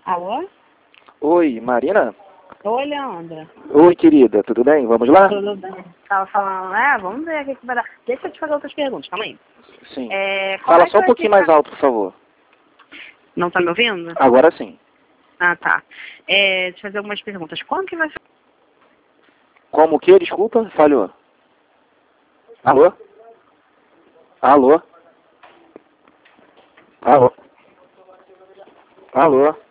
Alô? Oi, Marina? Oi, Leandra. Oi, querida, tudo bem? Vamos lá? Tudo bem? Tava falando, vamos ver o que vai dar. Deixa eu te fazer outras perguntas, calma aí. Sim. Como Fala é que só um vai pouquinho mais ficar? alto, por favor. Não tá me ouvindo? Agora sim. Ah, tá. Deixa eu fazer algumas perguntas. Quando que vai ser? Como o quê? Desculpa, falhou. Alô? Alô? Alô? Alô?